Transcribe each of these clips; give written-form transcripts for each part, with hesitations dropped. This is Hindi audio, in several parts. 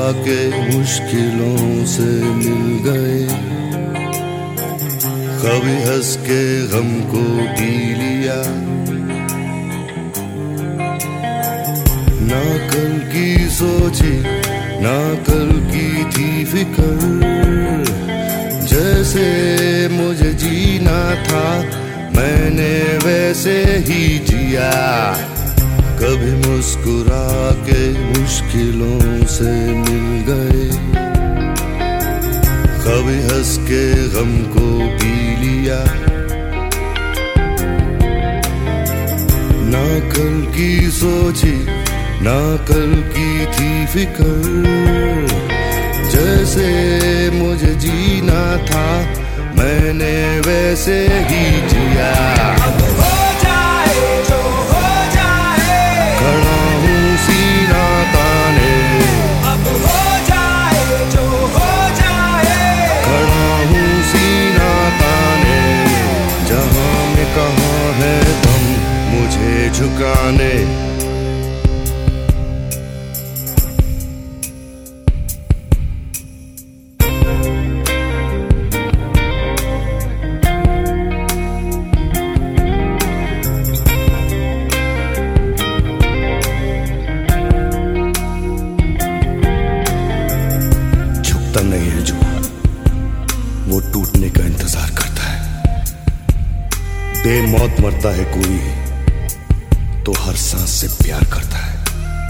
के मुश्किलों से मिल गए, कभी हंस के गम को पी लिया। ना कल की सोची ना कल की थी फिक्र, जैसे मुझे जीना था मैंने वैसे ही जिया। कभी मुस्कुरा के मुश्किलों से मिल गए, कभी हंस के गम को पी लिया। ना कल की सोची ना कल की थी फिक्र, जैसे मुझे जीना था मैंने वैसे ही जिया। अब हो जाए जो हो जाए, खड़ा हूँ सीना ताने। अब हो जाए जो हो जाए, खड़ा हूँ सीना ताने, जहाँ में कहाँ है दम मुझे झुकाने। नहीं है जो वो टूटने का इंतजार करता है। बेमौत मरता है कोई तो हर सांस से प्यार करता है।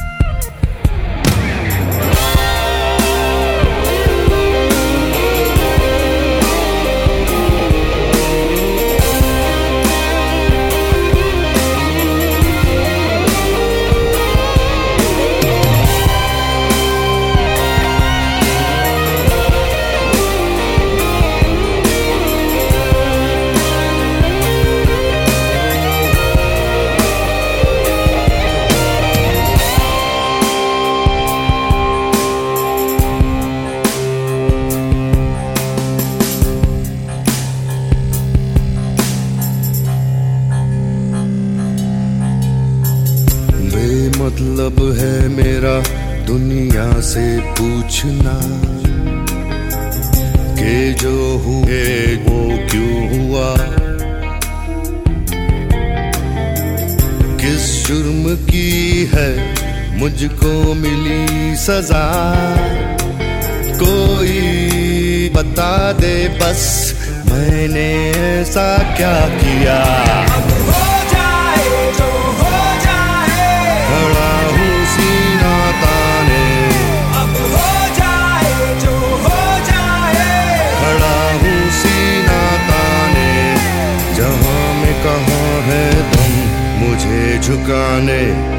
मतलब है मेरा दुनिया से पूछना कि जो हुए वो क्यों हुआ, किस जुर्म की है मुझको मिली सजा। कोई बता दे बस मैंने ऐसा क्या किया। अब हो जाए जो हो जाए, खड़ा हूँ सीना ताने। अब हो जाए जो हो जाए, खड़ा हूँ सीना ताने, जहाँ में कहाँ है दम मुझे झुकाने।